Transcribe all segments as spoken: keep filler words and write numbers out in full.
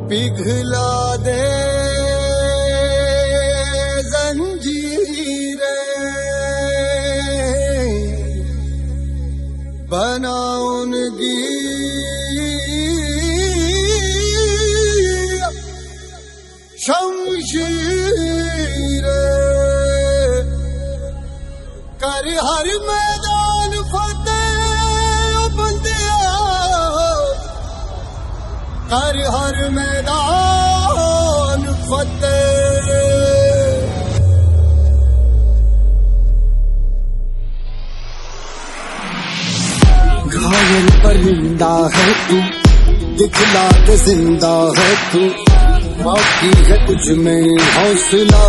पिघला दे जंजीरें, बना उनकी शमशीरें, कर हर मैदान फतेह बंदिया, कर हर मैदान फतेह। घायल परिंदा है तू, दिखला के जिंदा है तू, बाकी है तुझ में हौसला।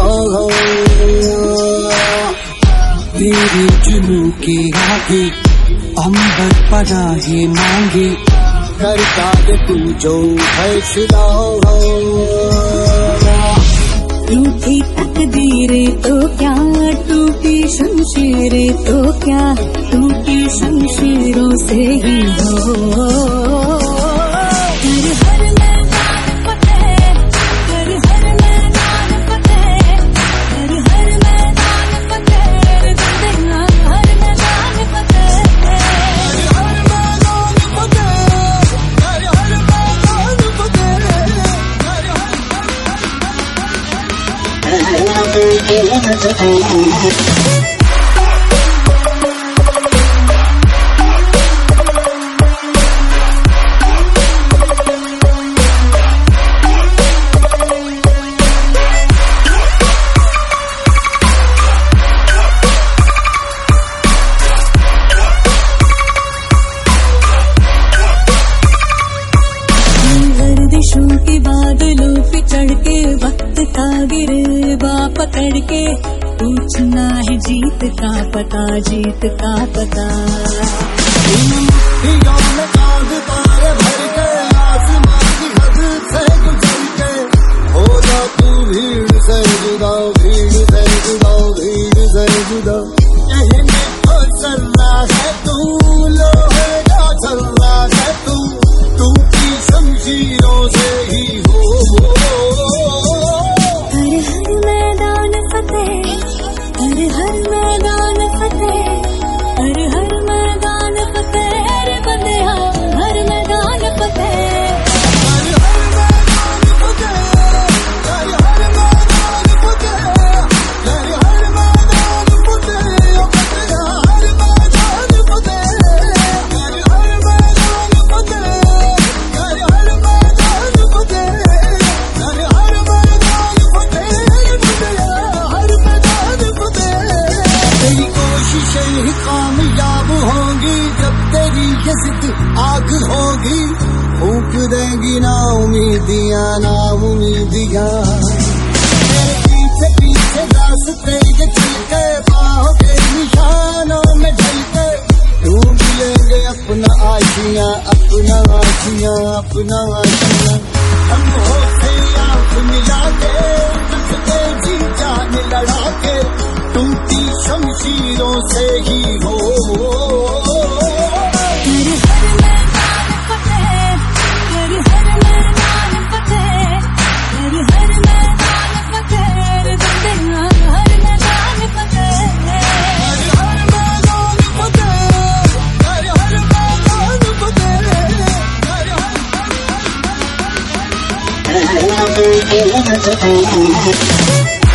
तेरी जुनू की आगे अंबर पनाहे मांगे, करता दे तू जो फैसला। टूटी तकदीरें तो क्या, टूटी शमशीरें तो क्या, टूटी शमशीरों से ही हो। गर्दिशों के बादलों पे चढ़ के वक्त का गिरबा पकड़ के, पूछना है जीत का पता, जीत का पता। भर के आसमां की हद से गुजर के, हो जा तू भीड़ से जुदा, भीड़ से जुदा, भीड़ से जुदा। कहने को चल रहा है तू, लोहे का चल रहा है तू, तू की शमशीरों से ही हो। हर हर मैदान फतेह, हर हर मैदान फतेह, रे बंदिया हर मैदान फतेह। हर हर मैदान फतेह, हर हर मैदान फतेह, हर हर मैदान फतेह, बंदिया हर मैदान फतेह। हर हर मैदान फतेह, हर हर मैदान फतेह, हर हर मैदान फतेह, बंदिया हर मैदान फतेह। तेरी कोशिशें ही कामयाब होंगी, जब तेरी ये जिद आग होगी, फूंक देंगी ना उम्मीदियां, ना उम्मीदियां। तेरे पीछे पीछे रास्ते ये चल के, बाहों के निशानों में ढल के, ढूंढ लेंगे अपना आशियां, अपना आशियां, अपना आशियां। हम होते आंख मिला के, तुझसे जी जान लड़ा के, टूटी शमशीरों से ही हो। हर हर मैदान फतेह, हर हर मैदान फतेह, हर हर मैदान फतेह, रे बंदिया हर मैदान फतेह। हर हर मैदान फतेह, हर हर मैदान फतेह, हर हर।